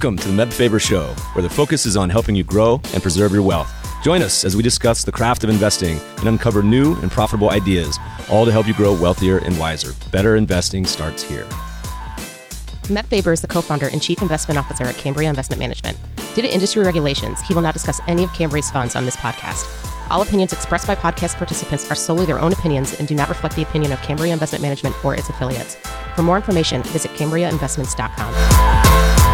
Welcome to the Meb Faber Show, where the focus is on helping you grow and preserve your wealth. Join us as we discuss the craft of investing and uncover new and profitable ideas, all to help you grow wealthier and wiser. Better investing starts here. Meb Faber is the co-founder and chief investment officer at Cambria Investment Management. Due to industry regulations, he will not discuss any of Cambria's funds on this podcast. All opinions expressed by podcast participants are solely their own opinions and do not reflect the opinion of Cambria Investment Management or its affiliates. For more information, visit CambriaInvestments.com.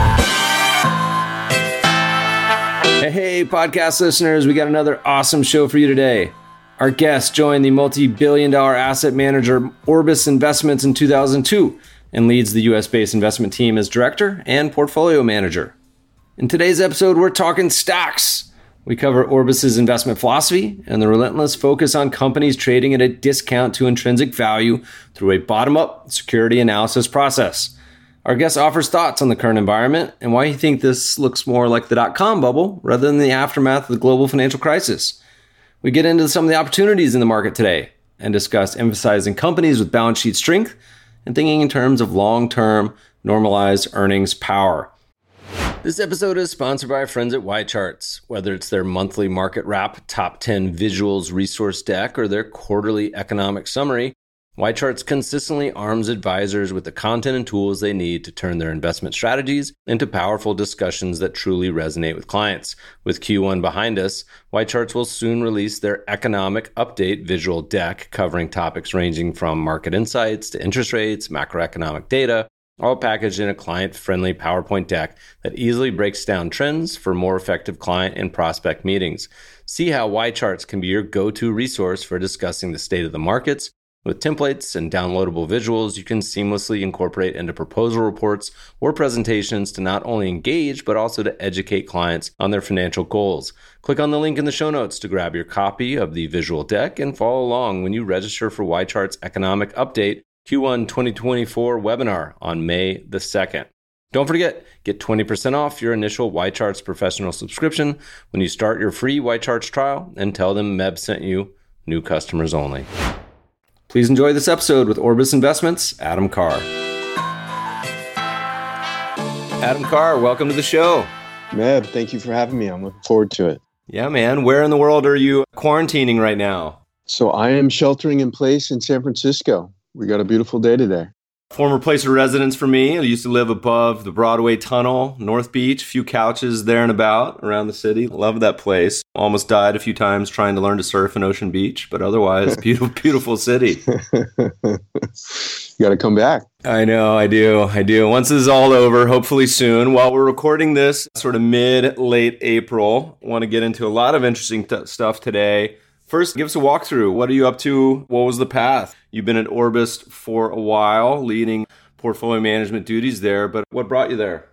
Hey, podcast listeners, we got another awesome show for you today. Our guest joined the multi-billion-dollar asset manager Orbis Investments in 2002 and leads the US-based investment team as director and portfolio manager. In today's episode, we're talking stocks. We cover Orbis's investment philosophy and the relentless focus on companies trading at a discount to intrinsic value through a bottom-up security analysis process. Our guest offers thoughts on the current environment and why he thinks this looks more like the dot-com bubble rather than the aftermath of the global financial crisis. We get into some of the opportunities in the market today and discuss emphasizing companies with balance sheet strength and thinking in terms of long-term normalized earnings power. This episode is sponsored by our friends at YCharts. Whether it's their monthly market wrap, top 10 visuals resource deck, or their quarterly economic summary, YCharts consistently arms advisors with the content and tools they need to turn their investment strategies into powerful discussions that truly resonate with clients. With Q1 behind us, YCharts will soon release their economic update visual deck covering topics ranging from market insights to interest rates, macroeconomic data, all packaged in a client-friendly PowerPoint deck that easily breaks down trends for more effective client and prospect meetings. See how YCharts can be your go-to resource for discussing the state of the markets. With templates and downloadable visuals, you can seamlessly incorporate into proposal reports or presentations to not only engage, but also to educate clients on their financial goals. Click on the link in the show notes to grab your copy of the visual deck and follow along when you register for YChart's Economic Update Q1 2024 webinar on May the 2nd. Don't forget, get 20% off your initial YCharts professional subscription when you start your free YCharts trial and tell them Meb sent you, new customers only. Please enjoy this episode with Orbis Investments, Adam Carr. Adam Carr, welcome to the show. Meb, thank you for having me. I'm looking forward to it. Yeah, man. Where in the world are you quarantining right now? So I am sheltering in place in San Francisco. We got a beautiful day today. Former place of residence for me. I used to live above the Broadway Tunnel, North Beach, a few couches there and about around the city. Love that place. Almost died a few times trying to learn to surf in Ocean Beach, but otherwise, beautiful, beautiful city. You got to come back. I know, I do. Once this is all over, hopefully soon. While we're recording this sort of late April, I want to get into a lot of interesting stuff today. First, give us a walkthrough. What are you up to? What was the path? You've been at Orbis for a while, leading portfolio management duties there, but what brought you there?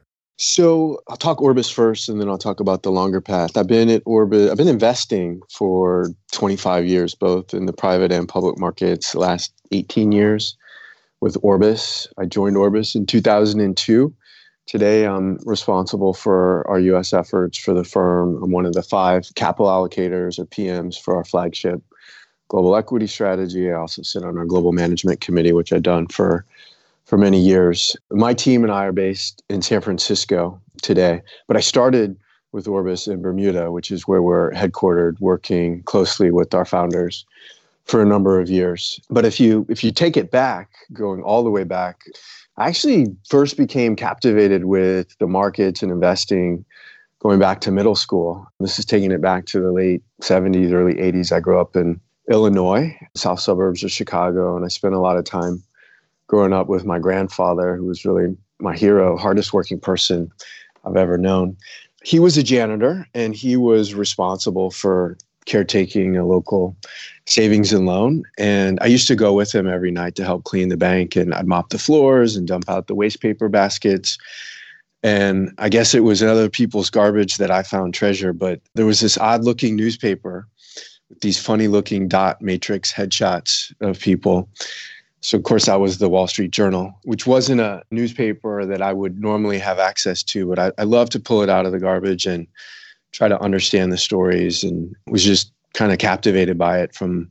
So I'll talk Orbis first, and then I'll talk about the longer path. I've been at Orbis. I've been investing for 25 years, both in the private and public markets, the last 18 years with Orbis. I joined Orbis in 2002. Today, I'm responsible for our U.S. efforts for the firm. I'm one of the 5 capital allocators or PMs for our flagship global equity strategy. I also sit on our global management committee, which I've done for many years. My team and I are based in San Francisco today, but I started with Orbis in Bermuda, which is where we're headquartered, working closely with our founders for a number of years. But if you take it back, going all the way back, I actually first became captivated with the markets and investing going back to middle school. This is taking it back to the late 70s, early 80s. I grew up in Illinois, south suburbs of Chicago, and I spent a lot of time growing up with my grandfather, who was really my hero, hardest working person I've ever known. He was a janitor, and he was responsible for caretaking a local savings and loan. And I used to go with him every night to help clean the bank, and I'd mop the floors and dump out the waste paper baskets. And I guess it was other people's garbage that I found treasure, but there was this odd looking newspaper with these funny looking dot matrix headshots of people. So of course that was the Wall Street Journal, which wasn't a newspaper that I would normally have access to, but I love to pull it out of the garbage and try to understand the stories, and was just kind of captivated by it from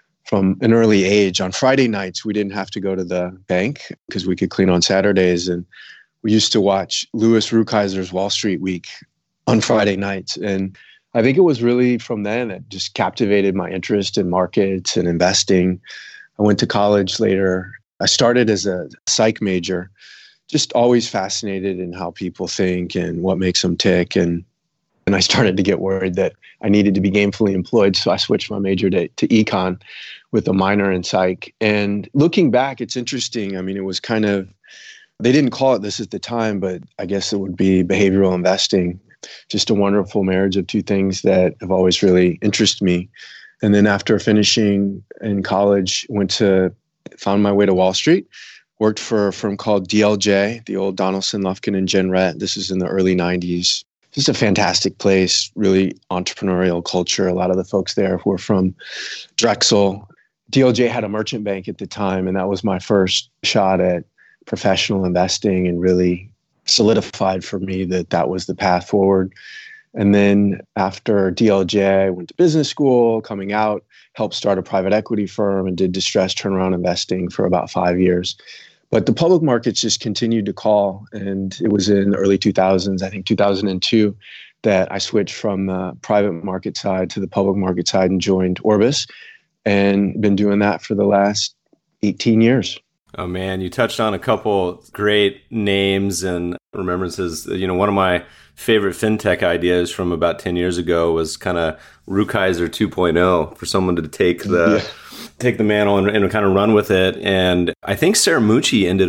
an early age. On Friday nights, we didn't have to go to the bank because we could clean on Saturdays, and we used to watch Louis Rukeyser's Wall Street Week on Friday nights. And I think it was really from then that just captivated my interest in markets and investing. I went to college later. I started as a psych major, just always fascinated in how people think and what makes them tick. And I started to get worried that I needed to be gainfully employed. So I switched my major to econ with a minor in psych. And looking back, it's interesting. I mean, it was kind of, they didn't call it this at the time, but I guess it would be behavioral investing. Just a wonderful marriage of two things that have always really interested me. And then after finishing in college, found my way to Wall Street, worked for a firm called DLJ, the old Donaldson, Lufkin, and Jenrette. This is in the early 90s. Just a fantastic place, really entrepreneurial culture. A lot of the folks there were from Drexel. DLJ had a merchant bank at the time, and that was my first shot at professional investing and really solidified for me that was the path forward. And then after DLJ, I went to business school, coming out, helped start a private equity firm and did distressed turnaround investing for about 5 years. But the public markets just continued to call. And it was in the early 2000s, I think 2002, that I switched from the private market side to the public market side and joined Orbis, and been doing that for the last 18 years. Oh man, you touched on a couple great names and remembrances. One of my favorite fintech ideas from about 10 years ago was kind of Rukeyser 2.0, for someone to take the mantle and kind of run with it. And I think Scaramucci ended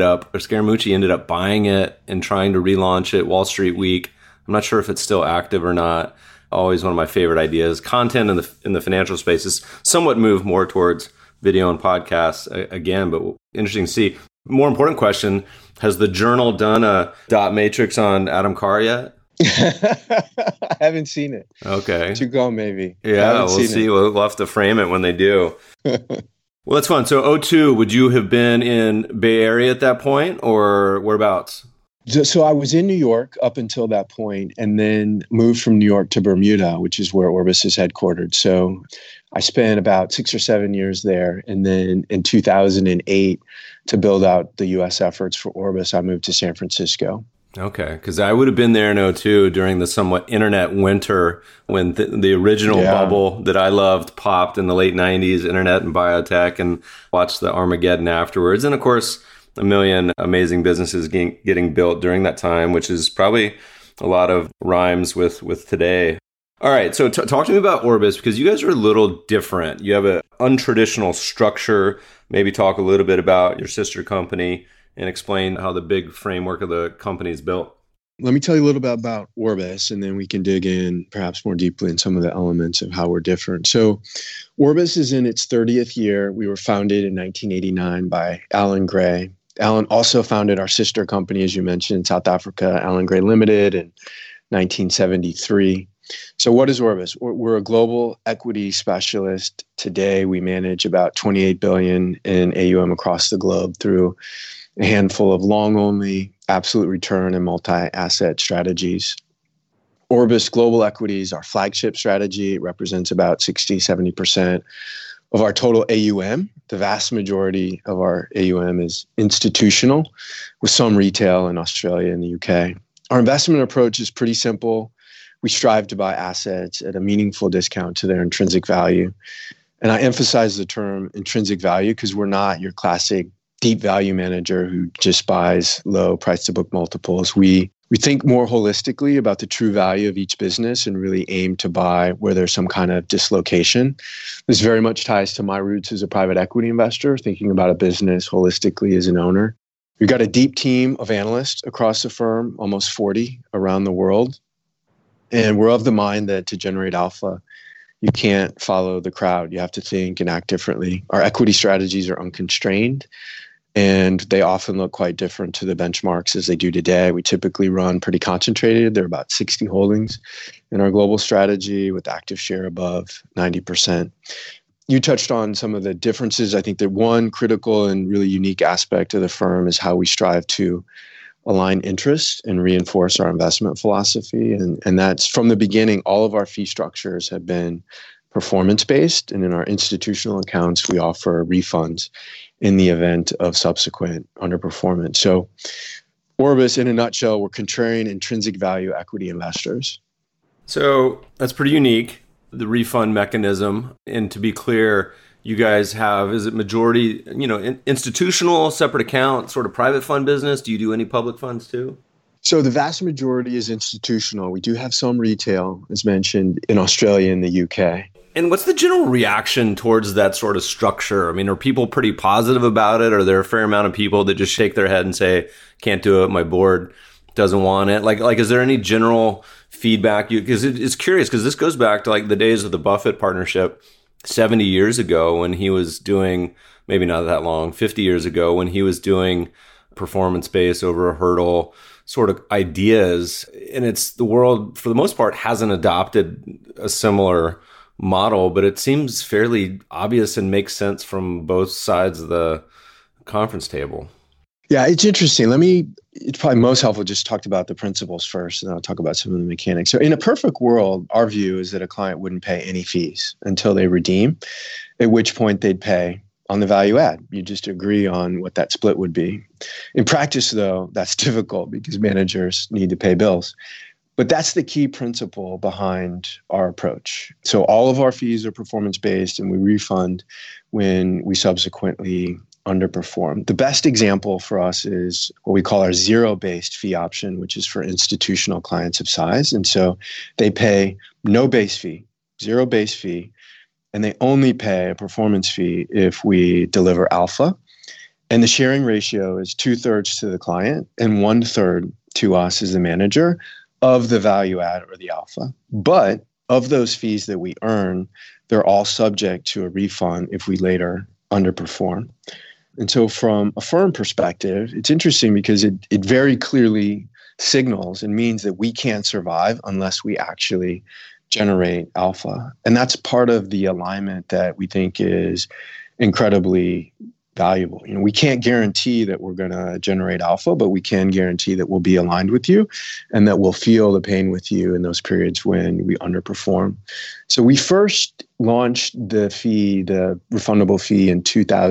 up buying it and trying to relaunch it, Wall Street Week. I'm not sure if it's still active or not. Always one of my favorite ideas. Content in the financial space is somewhat moved more towards video and podcasts again, but interesting to see. More important question, has the Journal done a dot matrix on Adam Carr yet? I haven't seen it. Okay. To go, maybe. Yeah, we'll see. We'll have to frame it when they do. Well, that's fun. So 02, would you have been in Bay Area at that point, or whereabouts? So I was in New York up until that point, and then moved from New York to Bermuda, which is where Orbis is headquartered. So I spent about 6 or 7 years there. And then in 2008, to build out the U.S. efforts for Orbis, I moved to San Francisco. Okay, because I would have been there in 02 during the somewhat internet winter when the original bubble that I loved popped in the late 90s, internet and biotech, and watched the Armageddon afterwards. And of course, a million amazing businesses getting built during that time, which is probably a lot of rhymes with today. All right, so talk to me about Orbis, because you guys are a little different. You have an untraditional structure. Maybe talk a little bit about your sister company and explain how the big framework of the company is built. Let me tell you a little bit about Orbis, and then we can dig in perhaps more deeply in some of the elements of how we're different. So Orbis is in its 30th year. We were founded in 1989 by Alan Gray. Alan also founded our sister company, as you mentioned, in South Africa, Alan Gray Limited, in 1973. So what is Orbis? We're a global equity specialist. Today, we manage about $28 billion in AUM across the globe through a handful of long-only, absolute return, and multi-asset strategies. Orbis Global Equities, our flagship strategy, it represents about 60-70% of our total AUM. The vast majority of our AUM is institutional, with some retail in Australia and the UK. Our investment approach is pretty simple. We strive to buy assets at a meaningful discount to their intrinsic value. And I emphasize the term intrinsic value because we're not your classic deep value manager who just buys low price to book multiples. We think more holistically about the true value of each business and really aim to buy where there's some kind of dislocation. This very much ties to my roots as a private equity investor, thinking about a business holistically as an owner. We've got a deep team of analysts across the firm, almost 40 around the world. And we're of the mind that to generate alpha, you can't follow the crowd. You have to think and act differently. Our equity strategies are unconstrained, and they often look quite different to the benchmarks as they do today. We typically run pretty concentrated. There are about 60 holdings in our global strategy with active share above 90%. You touched on some of the differences. I think that one critical and really unique aspect of the firm is how we strive to align interests and reinforce our investment philosophy. And that's from the beginning, all of our fee structures have been performance-based. And in our institutional accounts, we offer refunds in the event of subsequent underperformance. So Orbis, in a nutshell, we're contrarian intrinsic value equity investors. So that's pretty unique, the refund mechanism. And to be clear, you guys have, is it majority, institutional, separate account, sort of private fund business? Do you do any public funds too? So the vast majority is institutional. We do have some retail, as mentioned, in Australia and the UK. And what's the general reaction towards that sort of structure? I mean, are people pretty positive about it? Are there a fair amount of people that just shake their head and say, can't do it, my board doesn't want it? Like, is there any general feedback? Because it's curious, because this goes back to like the days of the Buffett partnership 70 years ago when he was doing, maybe not that long, 50 years ago when he was doing performance-based over a hurdle sort of ideas. And it's the world, for the most part, hasn't adopted a similar model, but it seems fairly obvious and makes sense from both sides of the conference table. Yeah, it's interesting. It's probably most helpful just talk about the principles first, and then I'll talk about some of the mechanics. So in a perfect world, our view is that a client wouldn't pay any fees until they redeem, at which point they'd pay on the value add. You just agree on what that split would be. In practice, though, that's difficult because managers need to pay bills. But that's the key principle behind our approach. So all of our fees are performance-based, and we refund when we subsequently underperform. The best example for us is what we call our zero-based fee option, which is for institutional clients of size. And so they pay no base fee, zero base fee, and they only pay a performance fee if we deliver alpha. And the sharing ratio is 2/3 to the client and 1/3 to us as the manager of the value add or the alpha. But of those fees that we earn, they're all subject to a refund if we later underperform. And so from a firm perspective, it's interesting because it very clearly signals and means that we can't survive unless we actually generate alpha. And that's part of the alignment that we think is incredibly valuable. We can't guarantee that we're going to generate alpha, but we can guarantee that we'll be aligned with you and that we'll feel the pain with you in those periods when we underperform. So we first launched the refundable fee in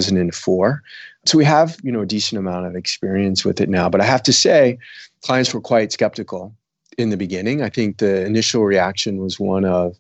2004. So we have, a decent amount of experience with it now. But I have to say, clients were quite skeptical in the beginning. I think the initial reaction was one of,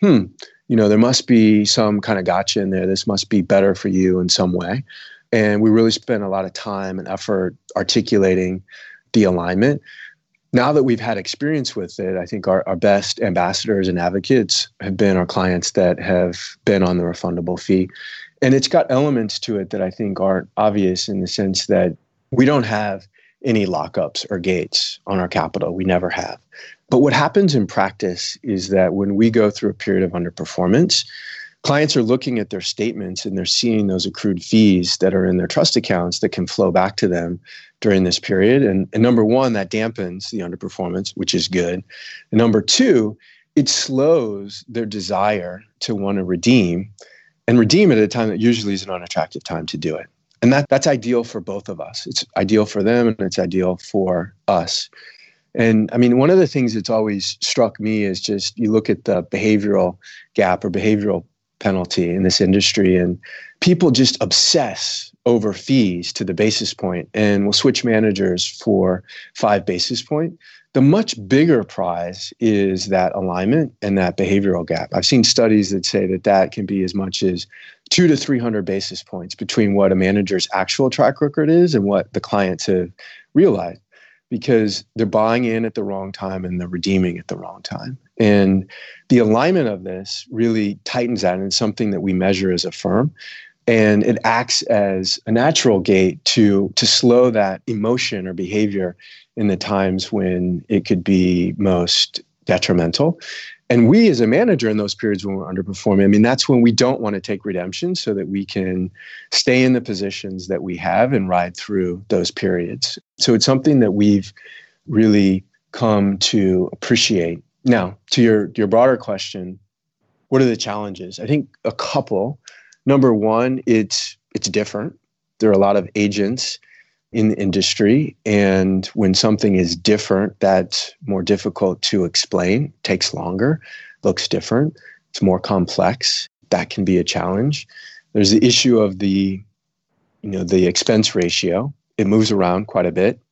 there must be some kind of gotcha in there. This must be better for you in some way. And we really spent a lot of time and effort articulating the alignment. Now that we've had experience with it, I think our best ambassadors and advocates have been our clients that have been on the refundable fee. And it's got elements to it that I think aren't obvious in the sense that we don't have any lockups or gates on our capital. We never have. But what happens in practice is that when we go through a period of underperformance, clients are looking at their statements and they're seeing those accrued fees that are in their trust accounts that can flow back to them during this period. And number one, that dampens the underperformance, which is good. And number two, it slows their desire to want to redeem and redeem at a time that usually is an unattractive time to do it. And that's ideal for both of us. It's ideal for them and it's ideal for us. And I mean, one of the things that's always struck me is just you look at the behavioral gap or behavioral penalty in this industry, and people just obsess over fees to the basis point and will switch managers for 5 basis points. The much bigger prize is that alignment and that behavioral gap. I've seen studies that say that can be as much as 200 to 300 basis points between what a manager's actual track record is and what the clients have realized, because they're buying in at the wrong time and they're redeeming at the wrong time. And the alignment of this really tightens that, and it's something that we measure as a firm. And it acts as a natural gate to slow that emotion or behavior in the times when it could be most detrimental. And we as a manager in those periods when we're underperforming, I mean, that's when we don't want to take redemption so that we can stay in the positions that we have and ride through those periods. So it's something that we've really come to appreciate. Now, to your broader question, what are the challenges? I think a couple. Number one, it's different. There are a lot of agents in the industry, and when something is different, that's more difficult to explain, takes longer, looks different, it's more complex. That can be a challenge. There's the issue of the expense ratio. It moves around quite a bit.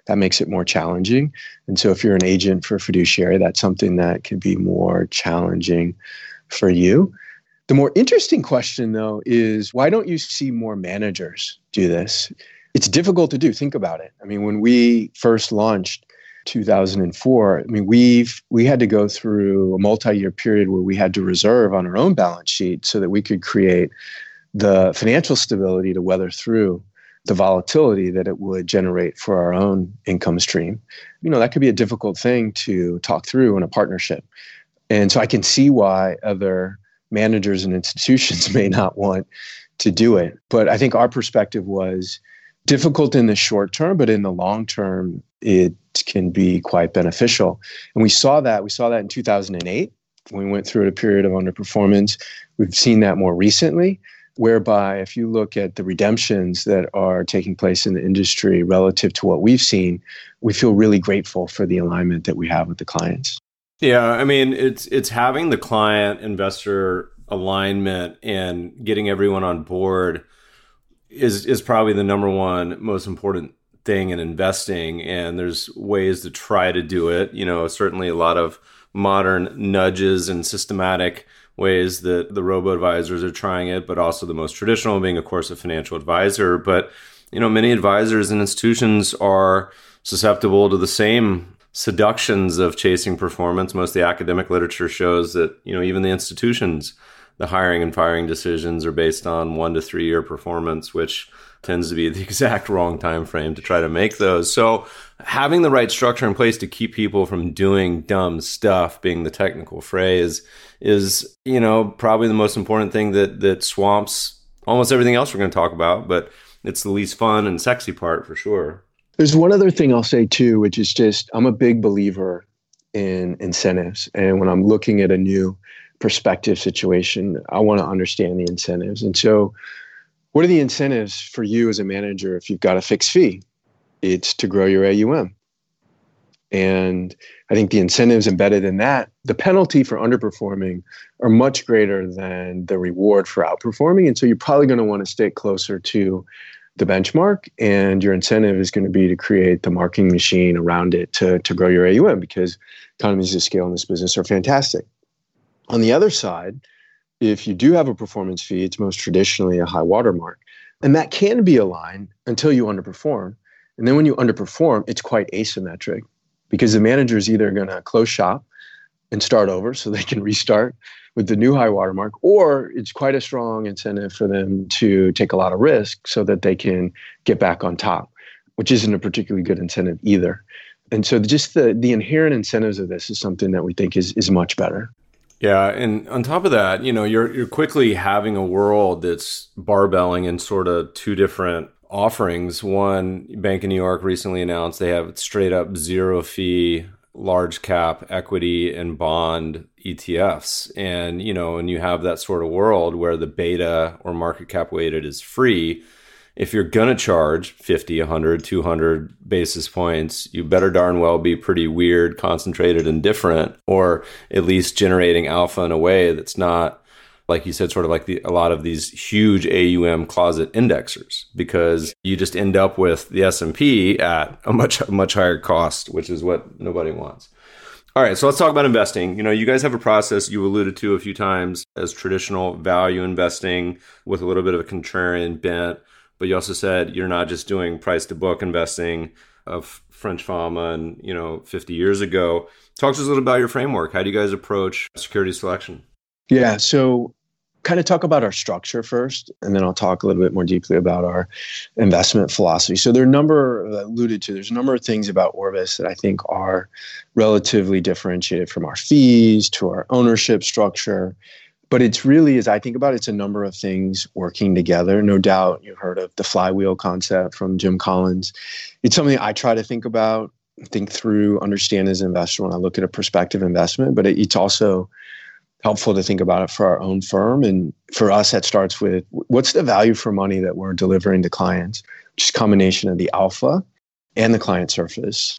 that makes it more challenging. And so if you're an agent for fiduciary, that's something that can be more challenging for you. The more interesting question, though, is why don't you see more managers do this? It's difficult to do. Think about it. I mean, when we first launched 2004, I mean, we had to go through a multi-year period where we had to reserve on our own balance sheet so that we could create the financial stability to weather through the volatility that it would generate for our own income stream. That could be a difficult thing to talk through in a partnership. And so I can see why other managers and institutions may not want to do it. But I think our perspective was difficult in the short term, but in the long term, it can be quite beneficial. And we saw that in 2008 when we went through a period of underperformance. We've seen that more recently, whereby if you look at the redemptions that are taking place in the industry relative to what we've seen, we feel really grateful for the alignment that we have with the clients. Yeah, I mean, it's having the client investor alignment and getting everyone on board is probably the number one most important thing in investing. And there's ways to try to do it. Certainly a lot of modern nudges and systematic ways that the robo-advisors are trying it, but also the most traditional being, of course, a financial advisor. But, many advisors and institutions are susceptible to the same seductions of chasing performance. Most of the academic literature shows that, even the institutions, the hiring and firing decisions are based on 1 to 3 year performance, which tends to be the exact wrong time frame to try to make those. So having the right structure in place to keep people from doing dumb stuff, being the technical phrase, is probably the most important thing that swamps almost everything else we're going to talk about, but it's the least fun and sexy part for sure. There's one other thing I'll say too, which is just I'm a big believer in incentives. And when I'm looking at a new prospective situation, I want to understand the incentives. And so what are the incentives for you as a manager if you've got a fixed fee? It's to grow your AUM. And I think the incentives embedded in that, the penalty for underperforming are much greater than the reward for outperforming. And so you're probably going to want to stay closer to the benchmark, and your incentive is going to be to create the marketing machine around it to grow your AUM, because economies of scale in this business are fantastic. On the other side, if you do have a performance fee, it's most traditionally a high watermark. And that can be aligned until you underperform. And then when you underperform, it's quite asymmetric, because the manager is either going to close shop and start over so they can restart with the new high watermark, or it's quite a strong incentive for them to take a lot of risk so that they can get back on top, which isn't a particularly good incentive either. And so just the inherent incentives of this is something that we think is much better. Yeah, and on top of that, you're quickly having a world that's barbelling in sort of two different offerings. One, Bank of New York recently announced they have straight up zero fee large cap equity and bond ETFs. And, and you have that sort of world where the beta or market cap weighted is free. If you're going to charge 50, 100, 200 basis points, you better darn well be pretty weird, concentrated, and different, or at least generating alpha in a way that's not, like you said, sort of like a lot of these huge AUM closet indexers, because you just end up with the S&P at a much higher cost, which is what nobody wants. All right, so let's talk about investing. You guys have a process you alluded to a few times as traditional value investing with a little bit of a contrarian bent, but you also said you're not just doing price to book investing of French Fama and 50 years ago. Talk to us a little about your framework. How do you guys approach security selection? Yeah, so kind of talk about our structure first, and then I'll talk a little bit more deeply about our investment philosophy. So there's a number of things about Orbis that I think are relatively differentiated, from our fees to our ownership structure. But it's really, as I think about it, it's a number of things working together. No doubt you've heard of the flywheel concept from Jim Collins. It's something I try to think through, understand as an investor when I look at a prospective investment, but it's also helpful to think about it for our own firm. And for us, that starts with what's the value for money that we're delivering to clients, which is a combination of the alpha and the client service.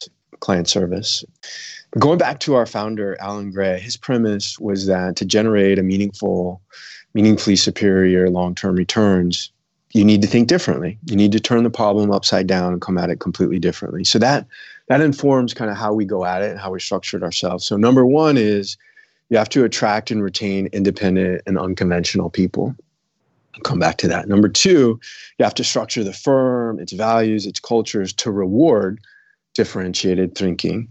But going back to our founder, Alan Gray, his premise was that to generate a meaningfully superior long-term returns, you need to think differently. You need to turn the problem upside down and come at it completely differently. So that informs kind of how we go at it and how we structured ourselves. So number one is you have to attract and retain independent and unconventional people. I'll come back to that. Number two, you have to structure the firm, its values, its cultures to reward differentiated thinking.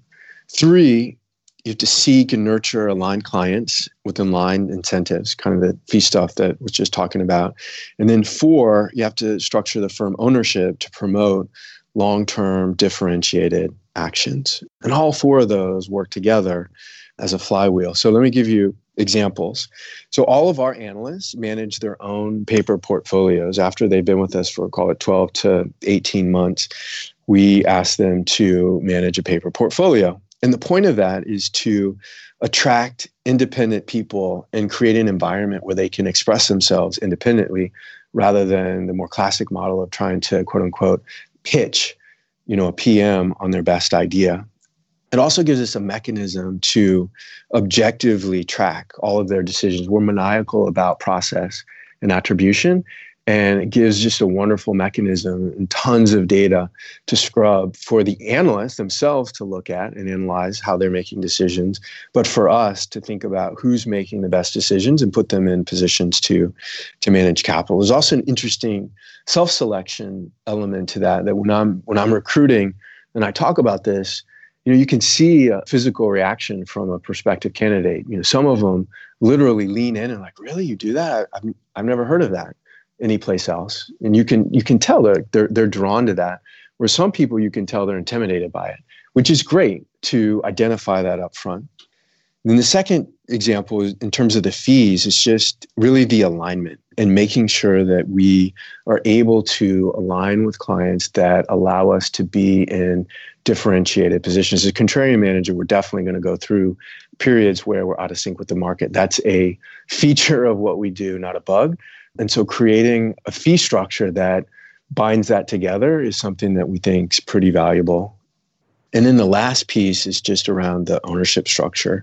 Three, you have to seek and nurture aligned clients with aligned incentives, kind of the fee stuff that we're just talking about. And then four, you have to structure the firm ownership to promote long-term differentiated actions. And all four of those work together as a flywheel. So let me give you examples. So all of our analysts manage their own paper portfolios after they've been with us for, call it 12 to 18 months. We ask them to manage a paper portfolio. And the point of that is to attract independent people and create an environment where they can express themselves independently rather than the more classic model of trying to, quote unquote, pitch, a PM on their best idea. It also gives us a mechanism to objectively track all of their decisions. We're maniacal about process and attribution, and it gives just a wonderful mechanism and tons of data to scrub for the analysts themselves to look at and analyze how they're making decisions, but for us to think about who's making the best decisions and put them in positions to manage capital. There's also an interesting self-selection element to that when I'm recruiting and I talk about this, you can see a physical reaction from a prospective candidate. Some of them literally lean in and like, really, you do that? I've never heard of that anyplace else. And you can tell they're drawn to that. Where some people, you can tell they're intimidated by it, which is great to identify that up front. And then the second example is in terms of the fees, it's just really the alignment and making sure that we are able to align with clients that allow us to be in differentiated positions. As a contrarian manager, we're definitely going to go through periods where we're out of sync with the market. That's a feature of what we do, not a bug. And so creating a fee structure that binds that together is something that we think is pretty valuable. And then the last piece is just around the ownership structure.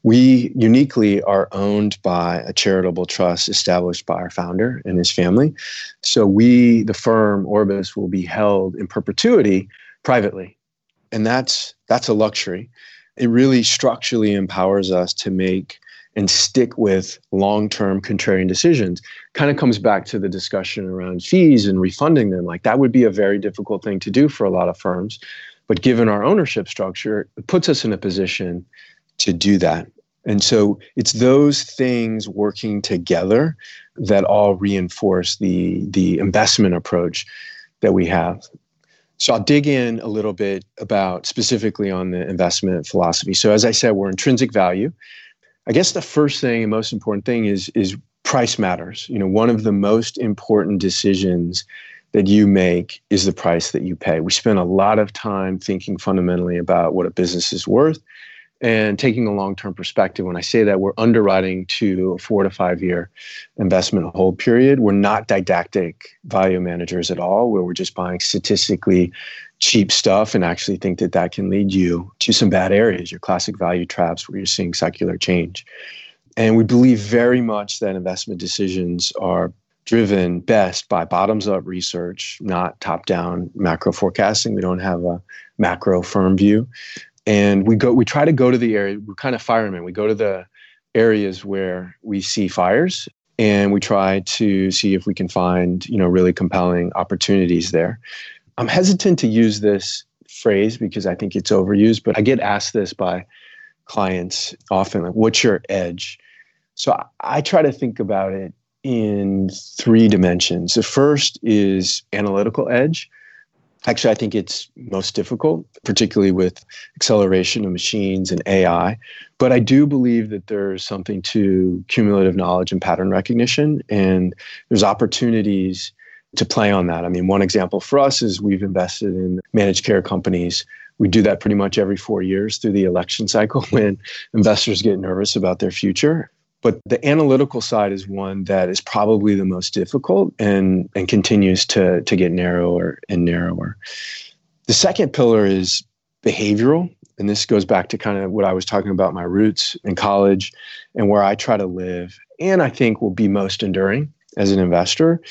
We uniquely are owned by a charitable trust established by our founder and his family. So we, the firm, Orbis, will be held in perpetuity privately. And that's a luxury. It really structurally empowers us to make and stick with long-term contrarian decisions. Kind of comes back to the discussion around fees and refunding them. Like that would be a very difficult thing to do for a lot of firms. But given our ownership structure, it puts us in a position to do that. And so it's those things working together that all reinforce the investment approach that we have. So I'll dig in a little bit about specifically on the investment philosophy. So as I said, we're intrinsic value. I guess the first thing and most important thing is price matters. One of the most important decisions that you make is the price that you pay. We spend a lot of time thinking fundamentally about what a business is worth and taking a long-term perspective. When I say that, we're underwriting to a 4 to 5 year investment hold period. We're not didactic value managers at all, where we're just buying statistically cheap stuff and actually think that can lead you to some bad areas, your classic value traps where you're seeing secular change. And we believe very much that investment decisions are driven best by bottoms-up research, not top-down macro forecasting. We don't have a macro firm view. And we try to go to the area, we're kind of firemen. We go to the areas where we see fires and we try to see if we can find, really compelling opportunities there. I'm hesitant to use this phrase because I think it's overused, but I get asked this by clients often, like, what's your edge? So I try to think about it in 3 dimensions. The first is analytical edge. Actually, I think it's most difficult, particularly with acceleration of machines and AI. But I do believe that there's something to cumulative knowledge and pattern recognition, and there's opportunities to play on that. I mean, one example for us is we've invested in managed care companies. We do that pretty much every 4 years through the election cycle when investors get nervous about their future. But the analytical side is one that is probably the most difficult and continues to get narrower and narrower. The second pillar is behavioral. And this goes back to kind of what I was talking about, my roots in college and where I try to live, and I think will be most enduring as an investor,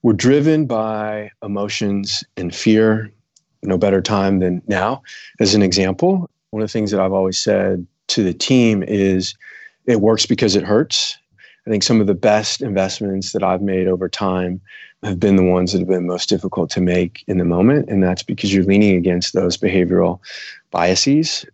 We're driven by emotions and fear. No better time than now. As an example, one of the things that I've always said to the team is it works because it hurts. I think some of the best investments that I've made over time have been the ones that have been most difficult to make in the moment. And that's because you're leaning against those behavioral biases.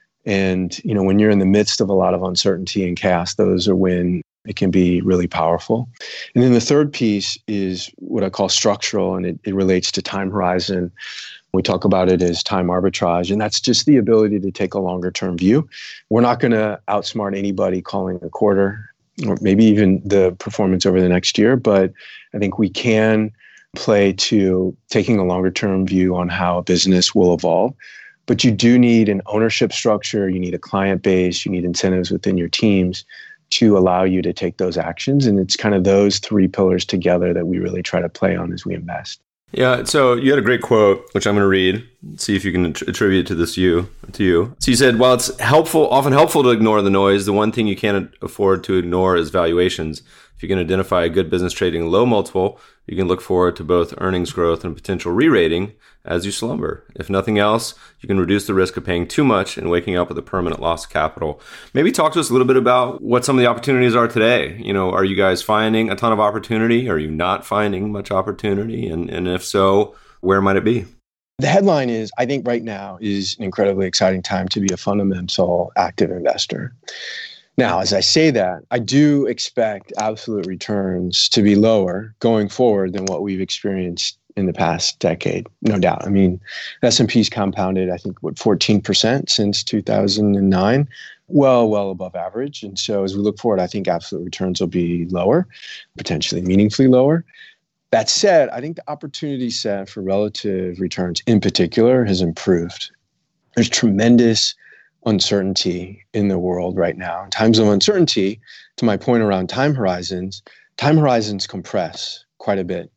And, when you're in the midst of a lot of uncertainty and chaos, those are when it can be really powerful. And then the third piece is what I call structural, and it relates to time horizon. We talk about it as time arbitrage, and that's just the ability to take a longer term view. We're not going to outsmart anybody calling a quarter or maybe even the performance over the next year, but I think we can play to taking a longer term view on how a business will evolve. But you do need an ownership structure, you need a client base, you need incentives within your teams to allow you to take those actions. And it's kind of those three pillars together that we really try to play on as we invest. Yeah, so you had a great quote, which I'm going to read, see if you can attribute to you. So you said, while it's often helpful to ignore the noise, the one thing you can't afford to ignore is valuations. If you can identify a good business trading low multiple, you can look forward to both earnings growth and potential re-rating as you slumber. If nothing else, you can reduce the risk of paying too much and waking up with a permanent loss of capital. Maybe talk to us a little bit about what some of the opportunities are today. Are you guys finding a ton of opportunity? Are you not finding much opportunity? And if so, where might it be? The headline is, I think right now is an incredibly exciting time to be a fundamental active investor. Now, as I say that, I do expect absolute returns to be lower going forward than what we've experienced in the past decade, no doubt. I mean, S&P's compounded, I think, 14% since 2009, well above average. And so as we look forward, I think absolute returns will be lower, potentially meaningfully lower. That said, I think the opportunity set for relative returns in particular has improved. There's tremendous uncertainty in the world right now. In times of uncertainty, to my point around time horizons compress quite a bit.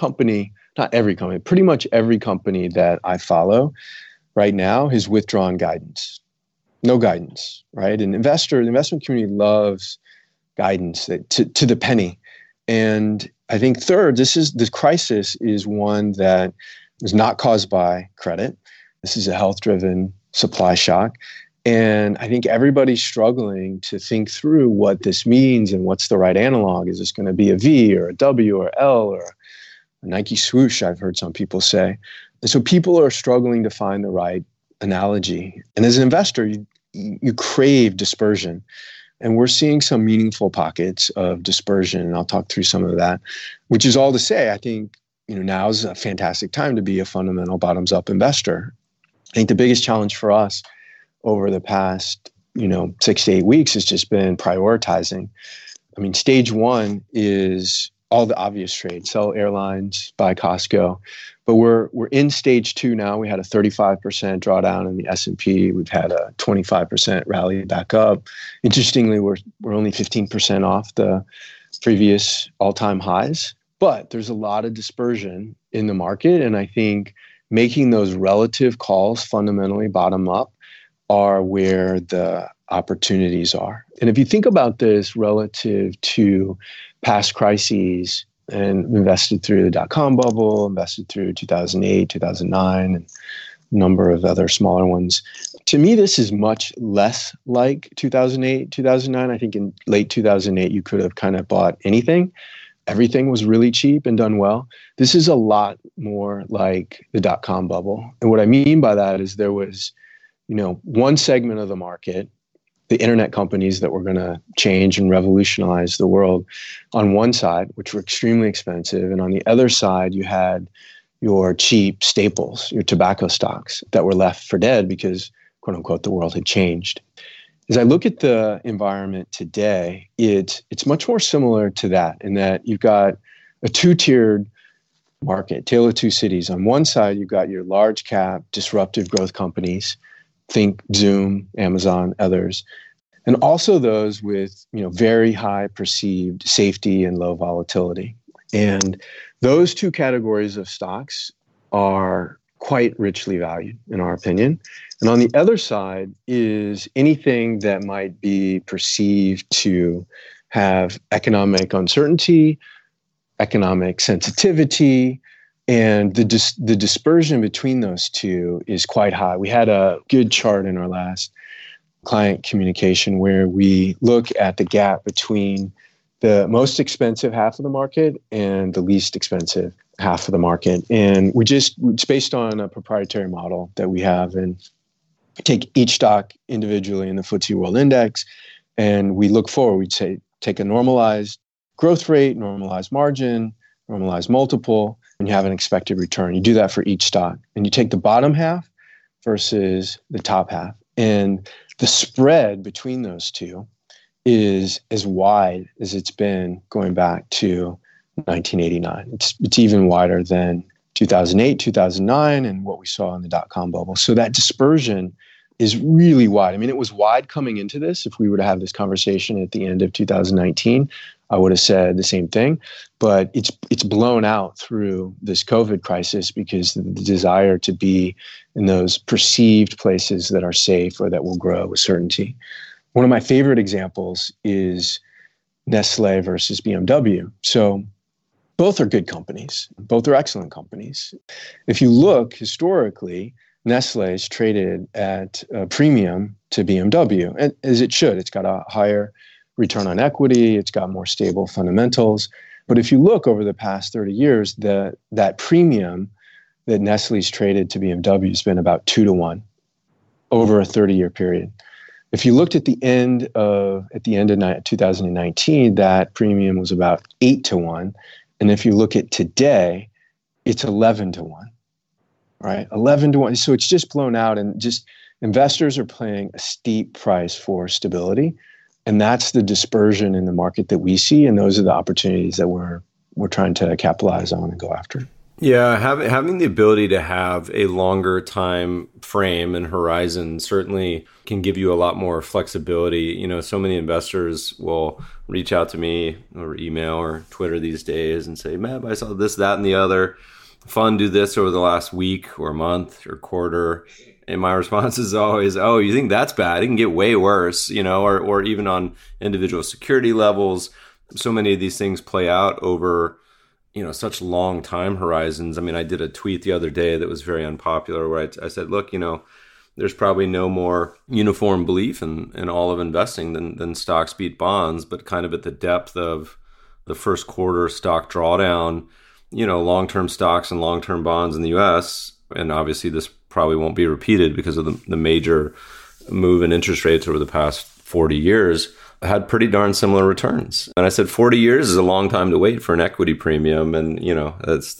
Pretty much every company that I follow right now has withdrawn guidance. No guidance, right? The investment community loves guidance to the penny. And I think third, this crisis is one that is not caused by credit. This is a health-driven supply shock. And I think everybody's struggling to think through what this means and what's the right analog. Is this going to be a V or a W or L or a Nike swoosh, I've heard some people say. And so people are struggling to find the right analogy. And as an investor, you crave dispersion. And we're seeing some meaningful pockets of dispersion. And I'll talk through some of that, which is all to say, I think, now is a fantastic time to be a fundamental bottoms-up investor. I think the biggest challenge for us over the past, 6 to 8 weeks has just been prioritizing. I mean, stage one is all the obvious trades, sell airlines, buy Costco. But we're in stage two now. We had a 35% drawdown in the S&P. We've had a 25% rally back up. Interestingly, we're only 15% off the previous all-time highs. But there's a lot of dispersion in the market. And I think making those relative calls fundamentally bottom up are where the opportunities are. And if you think about this relative to past crises, and invested through the dot-com bubble, invested through 2008, 2009, and a number of other smaller ones. To me, this is much less like 2008, 2009. I think in late 2008, you could have kind of bought anything. Everything was really cheap and done well. This is a lot more like the dot-com bubble. And what I mean by that is there was, one segment of the market, the internet companies that were going to change and revolutionize the world on one side, which were extremely expensive. And on the other side, you had your cheap staples, your tobacco stocks that were left for dead because, quote unquote, the world had changed. As I look at the environment today, it's much more similar to that in that you've got a two-tiered market, tale of two cities. On one side, you've got your large cap, disruptive growth companies, think Zoom, Amazon, others, and also those with very high perceived safety and low volatility. And those two categories of stocks are quite richly valued, in our opinion. And on the other side is anything that might be perceived to have economic uncertainty, economic sensitivity, and the dispersion between those two is quite high. We had a good chart in our last client communication where we look at the gap between the most expensive half of the market and the least expensive half of the market. And it's based on a proprietary model that we have, and take each stock individually in the FTSE World Index, and we look forward. We'd say take a normalized growth rate, normalized margin, normalized multiple, and you have an expected return. You do that for each stock, and you take the bottom half versus the top half. And the spread between those two is as wide as it's been going back to 1989. It's even wider than 2008, 2009, and what we saw in the dot-com bubble. So that dispersion is really wide. I mean, it was wide coming into this. If we were to have this conversation at the end of 2019, I would have said the same thing. But it's blown out through this COVID crisis because the desire to be in those perceived places that are safe or that will grow with certainty. One of my favorite examples is Nestle versus BMW. So both are good companies. Both are excellent companies. If you look historically, Nestle is traded at a premium to BMW, and as it should. It's got a higher return on equity. It's got more stable fundamentals. But if you look over the past 30 years, that premium that Nestle's traded to BMW has been about 2-1 over a 30-year period. If you looked at the end of 2019, that premium was about 8-1. And if you look at today, it's 11-1, right? 11-1. So it's just blown out, and just investors are paying a steep price for stability. And that's the dispersion in the market that we see. And those are the opportunities that we're trying to capitalize on and go after. Yeah, having the ability to have a longer time frame and horizon certainly can give you a lot more flexibility. You know, so many investors will reach out to me or email or Twitter these days and say, Meb, I saw this, that, and the other fund do this over the last week or month or quarter. And my response is always, oh, you think that's bad? It can get way worse, you know, or even on individual security levels. So many of these things play out over, you know, such long time horizons. I mean, I did a tweet the other day that was very unpopular where I said, look, you know, there's probably no more uniform belief in all of investing than stocks beat bonds, but kind of at the depth of the first quarter stock drawdown, you know, long-term stocks and long-term bonds in the US, and obviously this probably won't be repeated because of the major move in interest rates over the past 40 years, had pretty darn similar returns. And I said 40 years is a long time to wait for an equity premium. And, you know, that's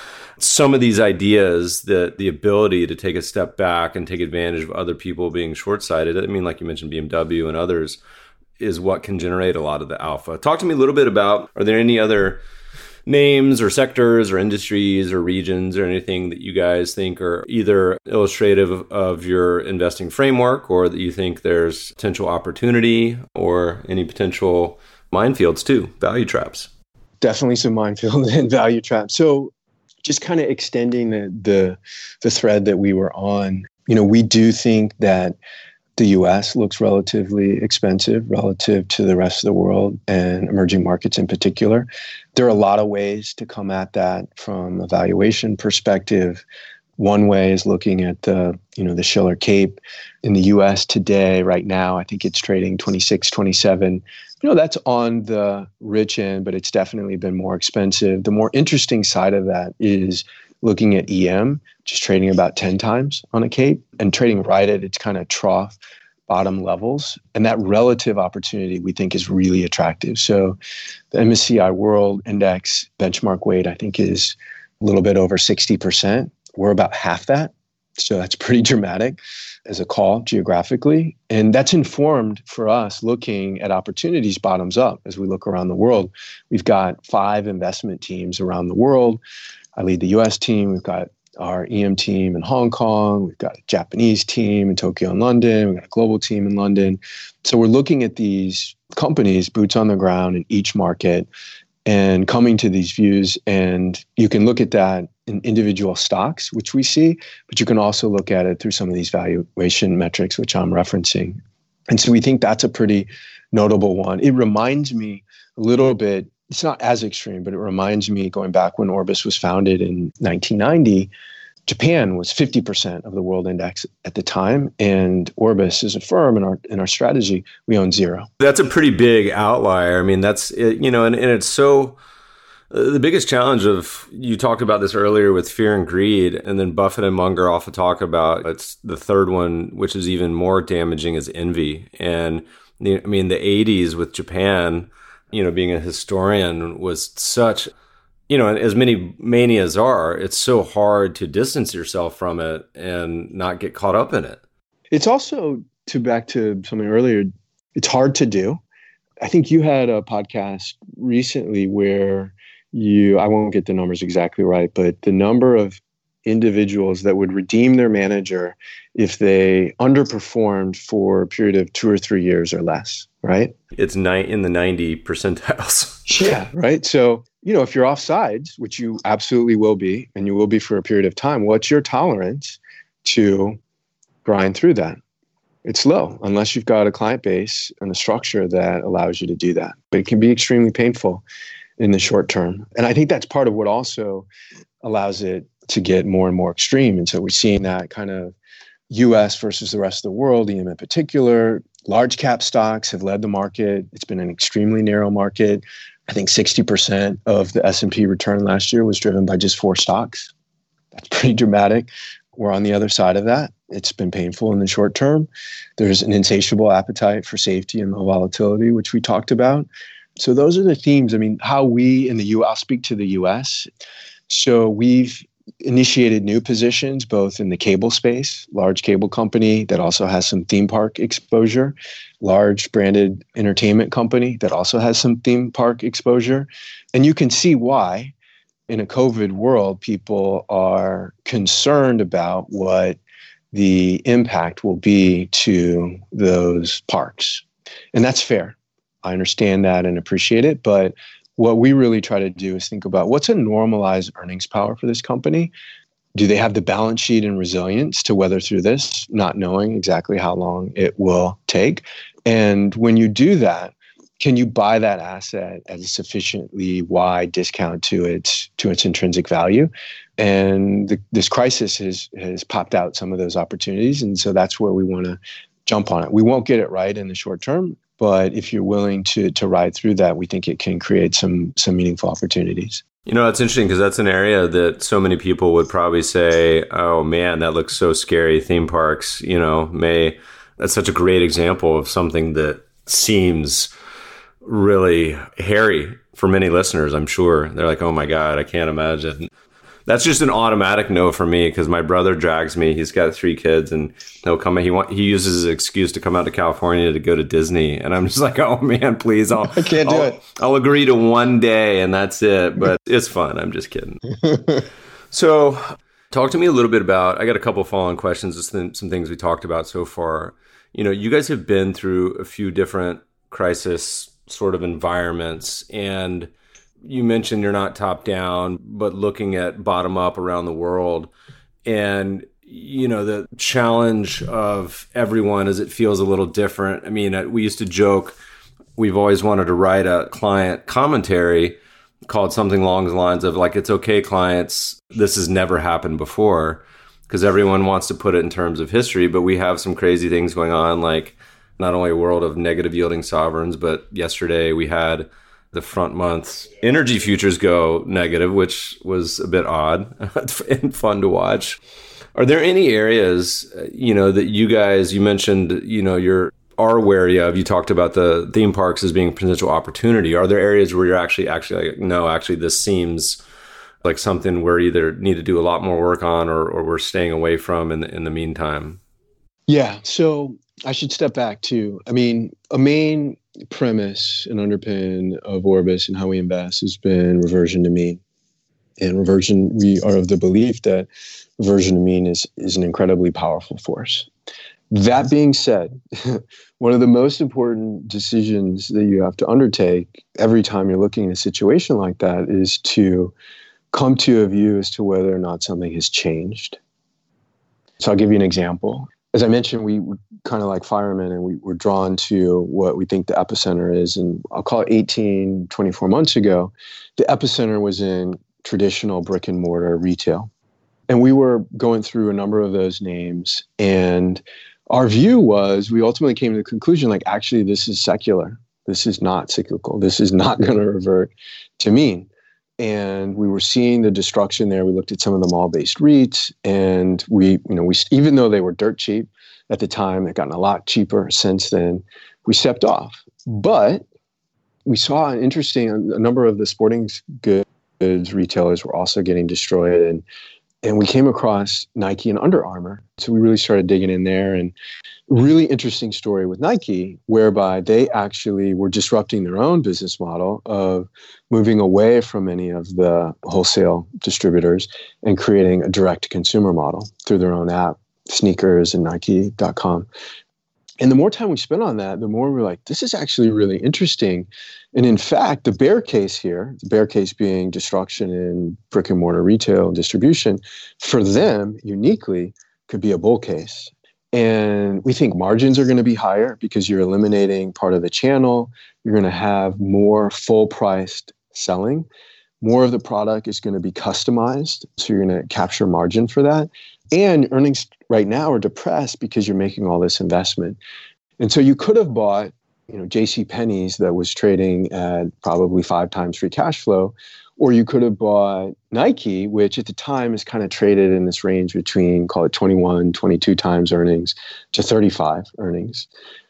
some of these ideas, that the ability to take a step back and take advantage of other people being short-sighted. I mean, like you mentioned, BMW and others, is what can generate a lot of the alpha. Talk to me a little bit about, are there any other names or sectors or industries or regions or anything that you guys think are either illustrative of your investing framework, or that you think there's potential opportunity, or any potential minefields too, value traps? Definitely some minefield and value traps. So just kind of extending the thread that we were on, you know, we do think that the US looks relatively expensive relative to the rest of the world and emerging markets in particular. There are a lot of ways to come at that from a valuation perspective. One way is looking at the Shiller Cape in the US today. Right now, I think it's trading 26, 27. You know, that's on the rich end, but it's definitely been more expensive. The more interesting side of that is looking at EM, just trading about 10 times on a Cape and trading right at its kind of trough bottom levels. And that relative opportunity we think is really attractive. So the MSCI World Index benchmark weight, I think, is a little bit over 60%. We're about half that. So that's pretty dramatic as a call geographically. And that's informed for us looking at opportunities bottoms up as we look around the world. We've got 5 investment teams around the world. I lead the US team. We've got our EM team in Hong Kong. We've got a Japanese team in Tokyo and London. We've got a global team in London. So we're looking at these companies, boots on the ground in each market, and coming to these views. And you can look at that in individual stocks, which we see, but you can also look at it through some of these valuation metrics, which I'm referencing. And so we think that's a pretty notable one. It reminds me a little bit it's not as extreme, but it reminds me going back when Orbis was founded in 1990, Japan was 50% of the world index at the time. And Orbis as a firm in our strategy, we own 0. That's a pretty big outlier. I mean, that's, and it's so, the biggest challenge of, you talked about this earlier with fear and greed, and then Buffett and Munger often talk about, it's the third one, which is even more damaging, is envy. And the 80s with Japan, being a historian, was such, as many manias are, it's so hard to distance yourself from it and not get caught up in it. It's also, back to something earlier, it's hard to do. I think you had a podcast recently where I won't get the numbers exactly right, but the number of individuals that would redeem their manager if they underperformed for a period of 2 or 3 years or less, right? It's in the 90 percentiles. Yeah, right. So, if you're offsides, which you absolutely will be, and you will be for a period of time, what's your tolerance to grind through that? It's low, unless you've got a client base and a structure that allows you to do that. But it can be extremely painful in the short term. And I think that's part of what also allows it to get more and more extreme. And so we're seeing that kind of US versus the rest of the world, EM in particular. Large cap stocks have led the market. It's been an extremely narrow market. I think 60% of the S&P return last year was driven by just 4 stocks. That's pretty dramatic. We're on the other side of that. It's been painful in the short term. There's an insatiable appetite for safety and low volatility, which we talked about. So those are the themes. How we in the U.S., I'll speak to the U.S. So we've initiated new positions, both in the cable space, large cable company that also has some theme park exposure, large branded entertainment company that also has some theme park exposure. And you can see why in a COVID world, people are concerned about what the impact will be to those parks. And that's fair. I understand that and appreciate it. But what we really try to do is think about what's a normalized earnings power for this company. Do they have the balance sheet and resilience to weather through this, not knowing exactly how long it will take? And when you do that, can you buy that asset at a sufficiently wide discount to its intrinsic value? And this crisis has popped out some of those opportunities. And so that's where we want to jump on it. We won't get it right in the short term, but if you're willing to ride through that, we think it can create some meaningful opportunities. It's interesting because that's an area that so many people would probably say, oh man, that looks so scary. Theme parks, that's such a great example of something that seems really hairy for many listeners, I'm sure. They're like, oh my God, I can't imagine. That's just an automatic no for me because my brother drags me. He's got 3 kids and he'll come. He uses his excuse to come out to California to go to Disney. And I'm just like, oh man, please. I can't do it. I'll agree to one day and that's it. But it's fun. I'm just kidding. So talk to me a little bit about, I got a couple of follow-on questions, just some things we talked about so far. You guys have been through a few different crisis sort of environments, and you mentioned you're not top down, but looking at bottom up around the world. And, the challenge of everyone is it feels a little different. We used to joke, we've always wanted to write a client commentary called something along the lines of like, it's okay, clients, this has never happened before, because everyone wants to put it in terms of history, but we have some crazy things going on, like not only a world of negative yielding sovereigns, but yesterday we had the front month energy futures go negative, which was a bit odd and fun to watch. Are there any areas, that you guys, you mentioned, are wary of? You talked about the theme parks as being a potential opportunity. Are there areas where you're actually like, no, actually this seems like something we're either need to do a lot more work on or we're staying away from in the meantime? Yeah. So I should step back too. A main premise and underpin of Orbis and how we invest has been reversion to mean. And reversion, we are of the belief that reversion to mean is an incredibly powerful force. That being said, one of the most important decisions that you have to undertake every time you're looking at a situation like that is to come to a view as to whether or not something has changed. So I'll give you an example. as I mentioned, we were kind of like firemen, and we were drawn to what we think the epicenter is. And I'll call it 18, 24 months ago, the epicenter was in traditional brick and mortar retail. And we were going through a number of those names. And our view was, we ultimately came to the conclusion, like, actually, this is secular. This is not cyclical. This is not going to revert to mean. And we were seeing the destruction there. We looked at some of the mall-based REITs, and we even though they were dirt cheap at the time, they've gotten a lot cheaper since then. We stepped off, but we saw a number of the sporting goods retailers were also getting destroyed, and we came across Nike and Under Armour. So we really started digging in there, and really interesting story with Nike, whereby they actually were disrupting their own business model of moving away from many of the wholesale distributors and creating a direct-to-consumer model through their own app, sneakers and Nike.com. And the more time we spent on that, the more we're like, this is actually really interesting. And in fact, the bear case here, the bear case being destruction in brick and mortar retail and distribution, for them uniquely could be a bull case. And we think margins are going to be higher because you're eliminating part of the channel. You're going to have more full-priced selling. More of the product is going to be customized, so you're going to capture margin for that. And earnings right now are depressed because you're making all this investment. And so you could have bought, JCPenney's that was trading at probably 5 times free cash flow, or you could have bought Nike, which at the time is kind of traded in this range between, call it 21, 22 times earnings to 35 earnings.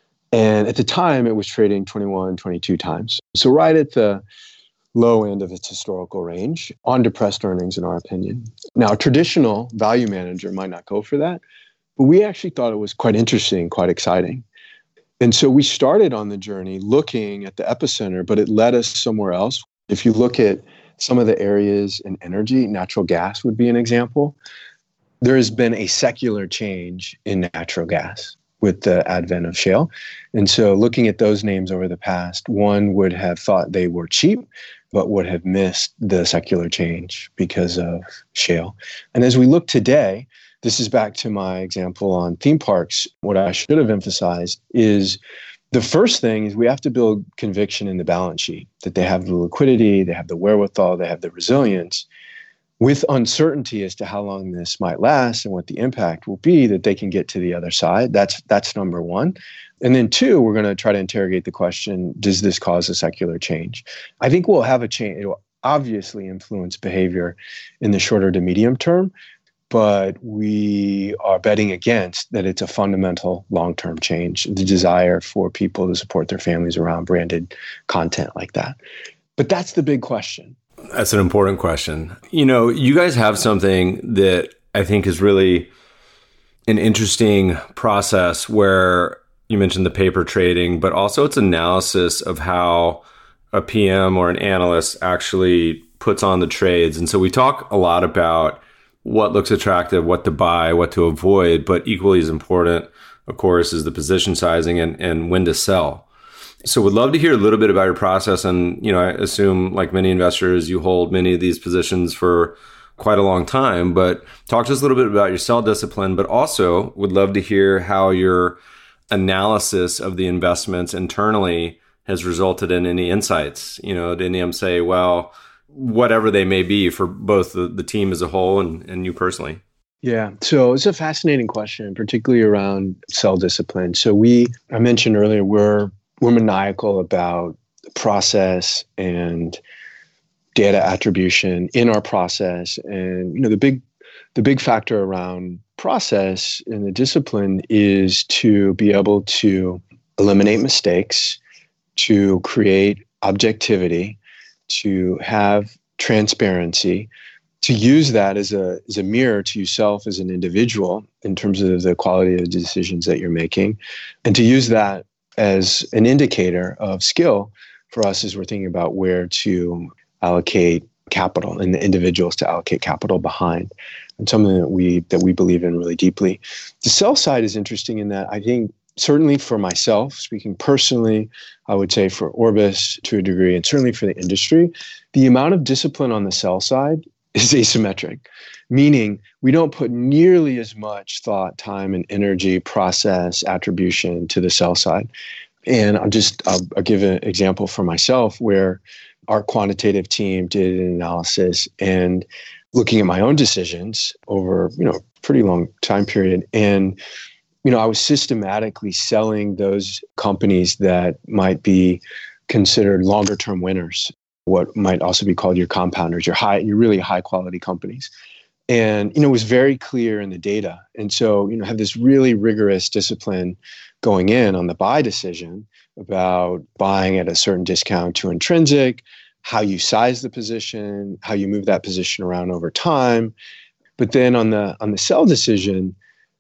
And at the time, it was trading 21, 22 times. So right at the low end of its historical range on depressed earnings, in our opinion. Now, a traditional value manager might not go for that, but we actually thought it was quite interesting, quite exciting. And so we started on the journey looking at the epicenter, but it led us somewhere else. If you look at some of the areas in energy, natural gas would be an example. There has been a secular change in natural gas with the advent of shale. And so looking at those names over the past, one would have thought they were cheap, but would have missed the secular change because of shale. And as we look today, this is back to my example on theme parks. What I should have emphasized is the first thing is we have to build conviction in the balance sheet, that they have the liquidity, they have the wherewithal, they have the resilience, with uncertainty as to how long this might last and what the impact will be, that they can get to the other side. That's number one. And then two, we're going to try to interrogate the question, does this cause a secular change? I think we'll have a change. It will obviously influence behavior in the shorter to medium term, but we are betting against that it's a fundamental long-term change, the desire for people to support their families around branded content like that. But that's the big question. That's an important question. You guys have something that I think is really an interesting process where you mentioned the paper trading, but also it's analysis of how a PM or an analyst actually puts on the trades. And so we talk a lot about what looks attractive, what to buy, what to avoid, but equally as important, of course, is the position sizing and when to sell. So would love to hear a little bit about your process. And, I assume like many investors, you hold many of these positions for quite a long time, but talk to us a little bit about your sell discipline, but also would love to hear how your analysis of the investments internally has resulted in any insights. Did any of them say, well, whatever they may be for both the team as a whole and you personally? Yeah. So it's a fascinating question, particularly around sell discipline. So I mentioned earlier, we're maniacal about process and data attribution in our process. And, the big factor around process and the discipline is to be able to eliminate mistakes, to create objectivity, to have transparency, to use that as a mirror to yourself as an individual in terms of the quality of the decisions that you're making, and to use that as an indicator of skill for us as we're thinking about where to allocate capital and the individuals to allocate capital behind, and something that we believe in really deeply. The sell side is interesting in that I think certainly for myself, speaking personally, I would say for Orbis to a degree, and certainly for the industry, the amount of discipline on the sell side is asymmetric, meaning we don't put nearly as much thought, time, and energy, process, attribution to the sell side. And I'll give an example for myself where our quantitative team did an analysis and looking at my own decisions over, pretty long time period. And, I was systematically selling those companies that might be considered longer term winners, what might also be called your compounders, your really high quality companies. And, it was very clear in the data. And so, have this really rigorous discipline going in on the buy decision about buying at a certain discount to intrinsic, how you size the position, how you move that position around over time. But then on the sell decision,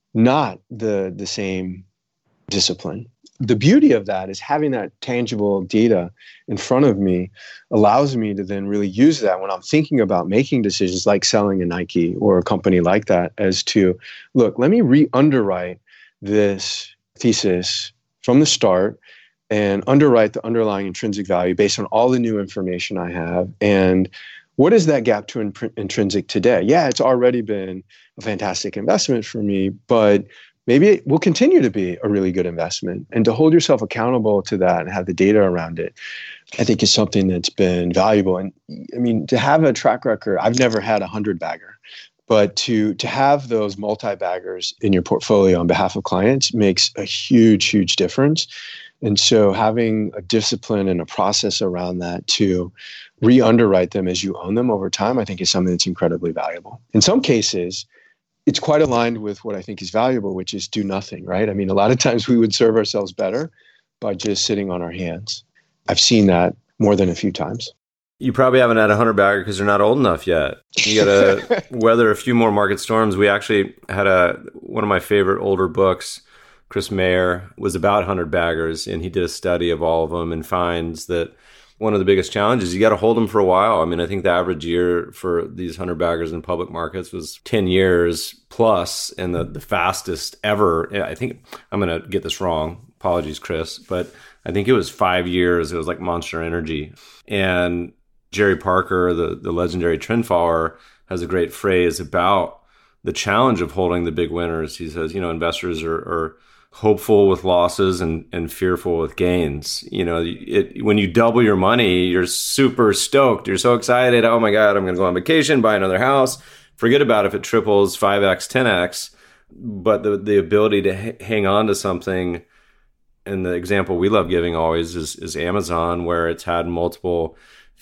not the same discipline. The beauty of that is having that tangible data in front of me allows me to then really use that when I'm thinking about making decisions like selling a Nike or a company like that as to, look, let me re-underwrite this thesis from the start and underwrite the underlying intrinsic value based on all the new information I have. And what is that gap to intrinsic today? Yeah, it's already been a fantastic investment for me, but maybe it will continue to be a really good investment. And to hold yourself accountable to that and have the data around it, I think is something that's been valuable. And I mean, to have a track record, I've never had a 100-bagger, but to have those multi-baggers in your portfolio on behalf of clients makes a huge, huge difference. And so having a discipline and a process around that to re-underwrite them as you own them over time, I think is something that's incredibly valuable. In some cases, it's quite aligned with what I think is valuable, which is do nothing, right? I mean, a lot of times we would serve ourselves better by just sitting on our hands. I've seen that more than a few times. You probably haven't had a 100-bagger because you're not old enough yet. You got to weather a few more market storms. We actually had one of my favorite older books, Chris Mayer, was about 100-baggers, and he did a study of all of them and finds that one of the biggest challenges, you got to hold them for a while. I mean, I think the average year for these 100-baggers in public markets was 10 years plus, and the fastest ever, I think, I'm going to get this wrong, apologies, Chris, but I think it was 5 years. It was like Monster Energy. And Jerry Parker, the legendary trend follower, has a great phrase about the challenge of holding the big winners. He says, investors are hopeful with losses and fearful with gains. When you double your money, you're super stoked. You're so excited. Oh my God, I'm going to go on vacation, buy another house. Forget about if it triples 5x, 10x. But the ability to hang on to something, and the example we love giving always is Amazon, where it's had multiple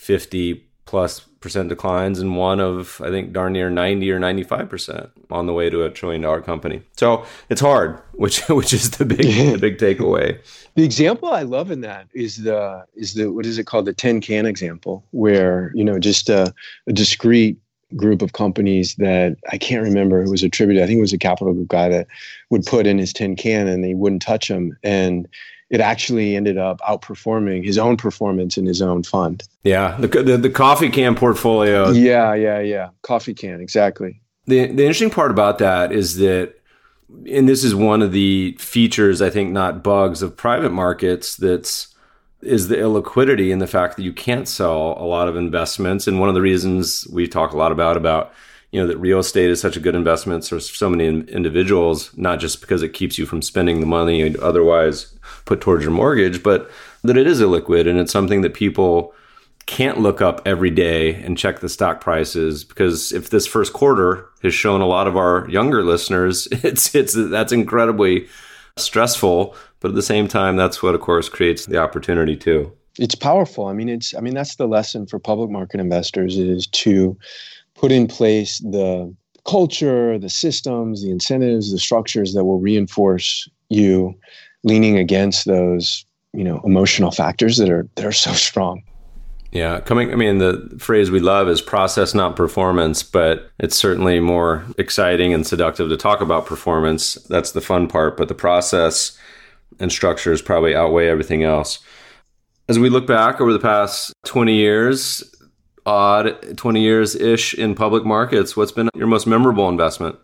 50+% declines and one of, I think, darn near 90 or 95% on the way to $1 trillion company. So it's hard, which is the big takeaway. The example I love in that is the what is it called, the tin can example, where just a discrete group of companies that I can't remember who was attributed. I think it was a Capital Group guy that would put in his tin can and they wouldn't touch them, and it actually ended up outperforming his own performance in his own fund. Yeah, the coffee can portfolio. Yeah. Coffee can, exactly. The interesting part about that is that, and this is one of the features, I think, not bugs, of private markets, is the illiquidity and the fact that you can't sell a lot of investments. And one of the reasons we talk a lot about that real estate is such a good investment for so many individuals, not just because it keeps you from spending the money you'd otherwise put towards your mortgage, but that it is illiquid, and it's something that people can't look up every day and check the stock prices, because if this first quarter has shown a lot of our younger listeners, that's incredibly stressful, but at the same time, that's what, of course, creates the opportunity too. It's powerful. I mean, that's the lesson for public market investors, is to put in place the culture, the systems, the incentives, the structures that will reinforce you leaning against those, emotional factors that are so strong. Yeah. The phrase we love is process, not performance, but it's certainly more exciting and seductive to talk about performance. That's the fun part, but the process and structures probably outweigh everything else. As we look back over the past 20 years in public markets, what's been your most memorable investment?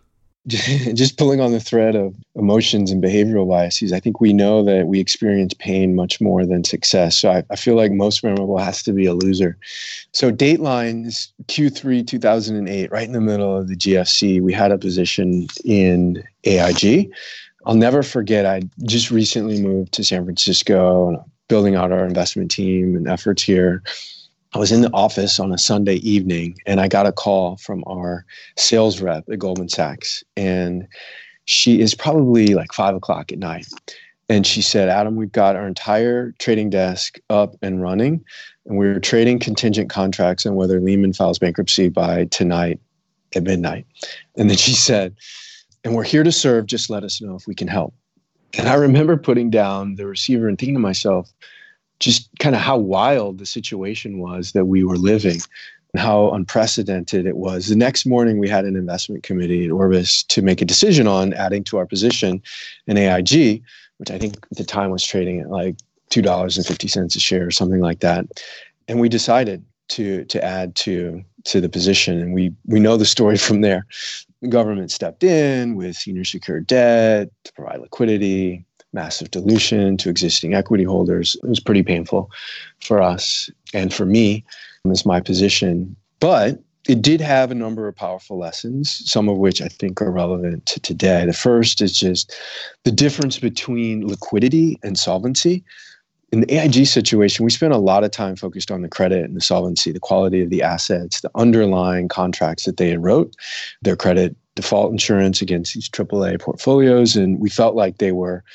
just pulling on the thread of emotions and behavioral biases, I think we know that we experience pain much more than success. So I feel like most memorable has to be a loser. So Dateline is Q3 2008, right in the middle of the GFC. We had a position in AIG. I'll never forget, I just recently moved to San Francisco and building out our investment team and efforts here. I was in the office on a Sunday evening and I got a call from our sales rep at Goldman Sachs. And she is probably like 5 o'clock at night. And she said, Adam, we've got our entire trading desk up and running. And we're trading contingent contracts on whether Lehman files bankruptcy by tonight at midnight. And then she said, and we're here to serve, just let us know if we can help. And I remember putting down the receiver and thinking to myself, just kind of how wild the situation was that we were living and how unprecedented it was. The next morning, we had an investment committee at Orbis to make a decision on adding to our position in AIG, which I think at the time was trading at like $2.50 a share or something like that. And we decided to add to the position. And we know the story from there. The government stepped in with senior secured debt to provide liquidity, massive dilution to existing equity holders. It was pretty painful for us and for me as my position. But it did have a number of powerful lessons, some of which I think are relevant to today. The first is just the difference between liquidity and solvency. In the AIG situation, we spent a lot of time focused on the credit and the solvency, the quality of the assets, the underlying contracts that they had wrote, their credit default insurance against these AAA portfolios. And we felt like they were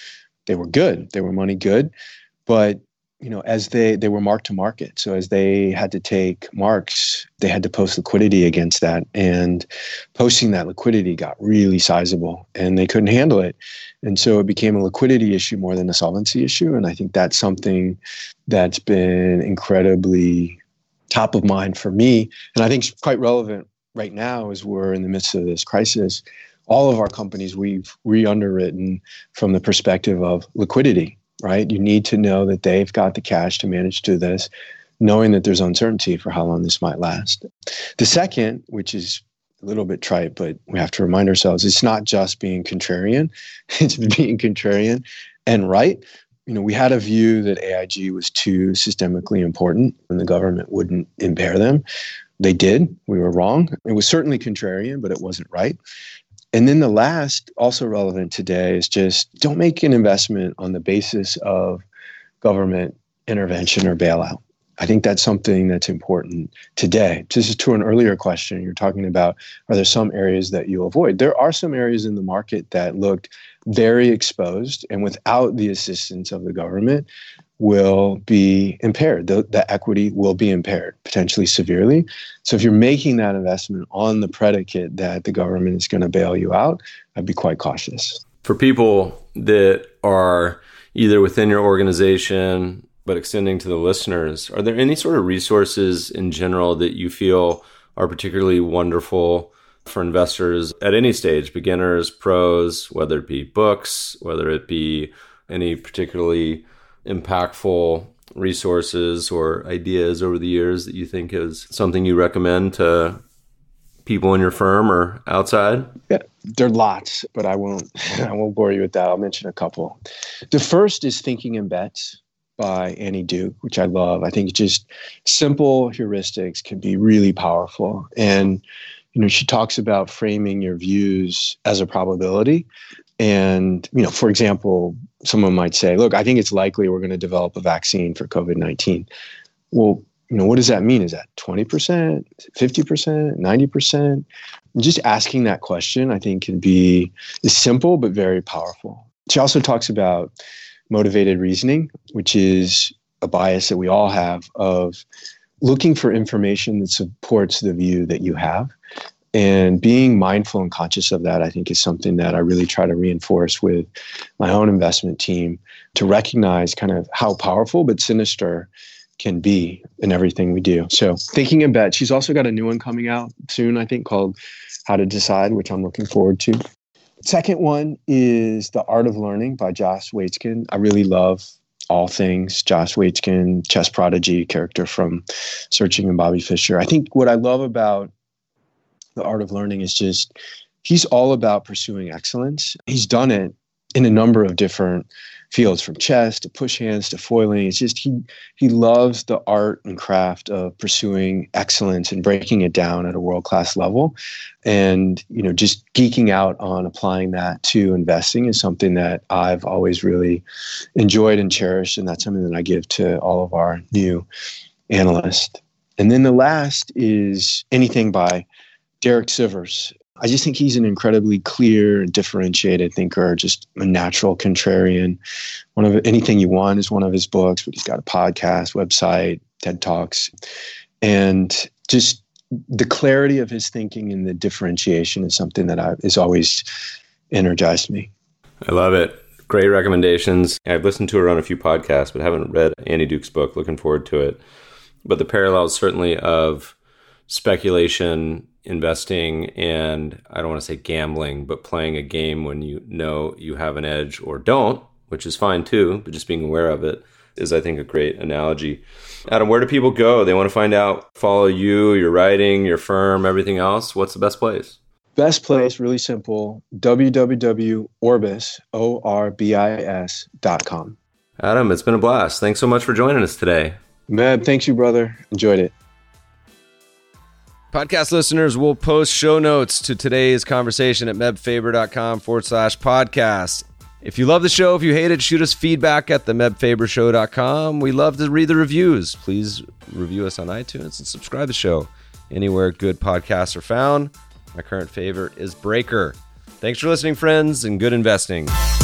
good. They were money good. But, as they were mark to market. So as they had to take marks, they had to post liquidity against that. And posting that liquidity got really sizable and they couldn't handle it. And so it became a liquidity issue more than a solvency issue. And I think that's something that's been incredibly top of mind for me. And I think it's quite relevant right now as we're in the midst of this crisis. All of our companies, we've re-underwritten from the perspective of liquidity, right? You need to know that they've got the cash to manage through this, knowing that there's uncertainty for how long this might last. The second, which is a little bit trite, but we have to remind ourselves, it's not just being contrarian, it's being contrarian and right. We had a view that AIG was too systemically important and the government wouldn't impair them. They did. We were wrong. It was certainly contrarian, but it wasn't right. And then the last, also relevant today, is just don't make an investment on the basis of government intervention or bailout. I think that's something that's important today. This is to an earlier question. You're talking about, are there some areas that you avoid? There are some areas in the market that looked very exposed and without the assistance of the government will be impaired. The equity will be impaired, potentially severely. So if you're making that investment on the predicate that the government is going to bail you out, I'd be quite cautious. For people that are either within your organization, but extending to the listeners, are there any sort of resources in general that you feel are particularly wonderful for investors at any stage, beginners, pros, whether it be books, whether it be any particularly impactful resources or ideas over the years that you think is something you recommend to people in your firm or outside? Yeah, there are lots, but I won't bore you with that. I'll mention a couple. The first is Thinking in Bets by Annie Duke, which I love. I think just simple heuristics can be really powerful. And, she talks about framing your views as a probability. And, for example, someone might say, look, I think it's likely we're going to develop a vaccine for COVID-19. Well, what does that mean? Is that 20%, 50%, 90%? And just asking that question, I think, is simple but very powerful. She also talks about motivated reasoning, which is a bias that we all have of looking for information that supports the view that you have. And being mindful and conscious of that, I think, is something that I really try to reinforce with my own investment team to recognize kind of how powerful but sinister can be in everything we do. So Thinking in Bets. She's also got a new one coming out soon, I think, called How to Decide, which I'm looking forward to. Second one is The Art of Learning by Josh Waitzkin. I really love all things Josh Waitzkin, chess prodigy character from Searching and Bobby Fischer. I think what I love about The Art of Learning is just he's all about pursuing excellence. He's done it in a number of different fields, from chess to push hands to foiling. It's just he loves the art and craft of pursuing excellence and breaking it down at a world-class level. And, just geeking out on applying that to investing is something that I've always really enjoyed and cherished. And that's something that I give to all of our new analysts. And then the last is anything by Derek Sivers. I just think he's an incredibly clear and differentiated thinker, just a natural contrarian. Anything You Want is one of his books, but he's got a podcast, website, TED Talks. And just the clarity of his thinking and the differentiation is something that has always energized me. I love it. Great recommendations. I've listened to her on a few podcasts, but haven't read Annie Duke's book. Looking forward to it. But the parallels certainly of speculation, investing, and I don't want to say gambling, but playing a game when you know you have an edge or don't, which is fine too, but just being aware of it is, I think, a great analogy. Adam, where do people go? They want to find out, follow you, your writing, your firm, everything else. What's the best place? Best place, really simple, www.orbis.com. Adam, it's been a blast. Thanks so much for joining us today. Meb, thanks you, brother. Enjoyed it. Podcast listeners will post show notes to today's conversation at mebfaber.com/podcast. If you love the show, if you hate it, shoot us feedback at themebfabershow.com. We love to read the reviews. Please review us on iTunes and subscribe to the show anywhere good podcasts are found. My current favorite is Breaker. Thanks for listening, friends, and good investing.